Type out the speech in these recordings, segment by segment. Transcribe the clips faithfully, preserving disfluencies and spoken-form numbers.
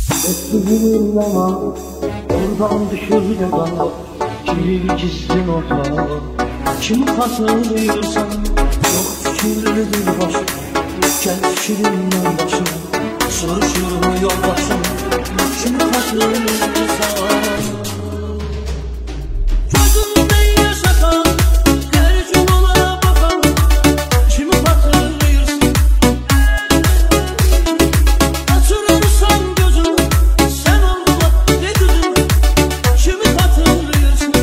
Ettiğin zaman oradan düşür de bana kirli çizdin ortağa. Kimi hatırlıyorsan çok kirlidir başım. Gel şirinle başım soruşur yoldaşım. Kimi hatırlıyorsan gözümde yaşatan her gün ona bakan. Kimi hatırlıyorsun açırırsan gözüm sen Allah dedin. Kimi hatırlıyorsun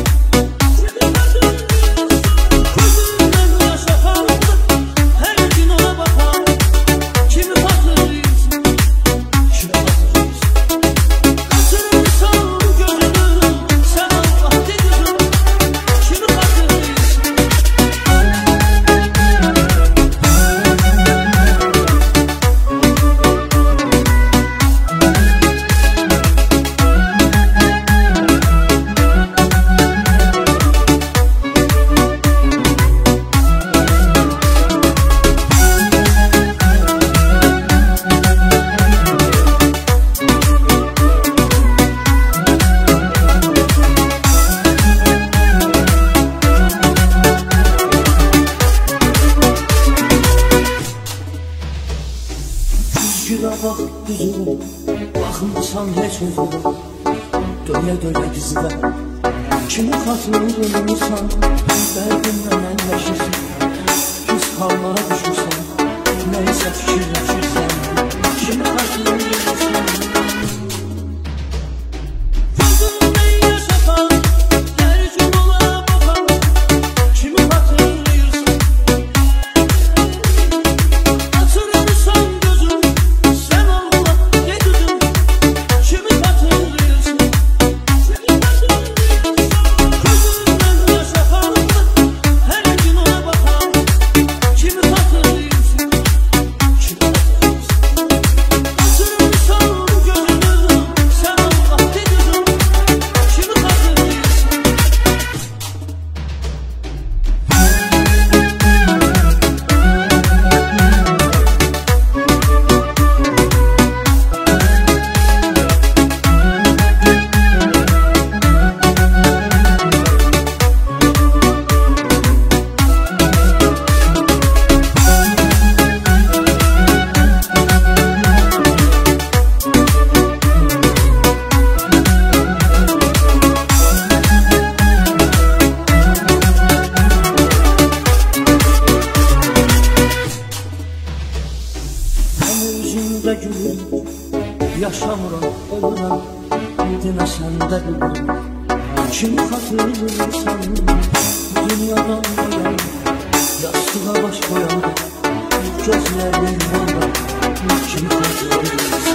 gözümden yaşatan her gün ona bakan. Kimi hatırlıyorsun kimi hatırlıyorsun açırırsan gözüm sen Allah dedin. Kimi hatırlıyorsun. Güne bak düzüne, bakmısan hiç özüne. Döne döne dizine, kimi hatırlıyorsan derdinle elleşirsin. Pis hallara düşürsen, neyse fikirleşirsen. Kimi hatırlıyorsan gözümde yaşatan her gün ona bakan. Kimi hatırlıyorsan açırırsan gözüm sen Allah dedin. Kimi hatırlıyorsun gözümden yaşatan her gün ona bakan. Kimi hatırlıyorsun kimi hatırlıyorsun açırırsan gözüm sen Allah dedin. Kimi hatırlıyorsun. Yüzünde gülüm, yaşamıram ölürəm. Dinə səndə bilirəm, kimi hatırlıyorsan. Dünyadan doyan, yastığa baş koyan gözlərin yolda. Kimi hatırlıyorsan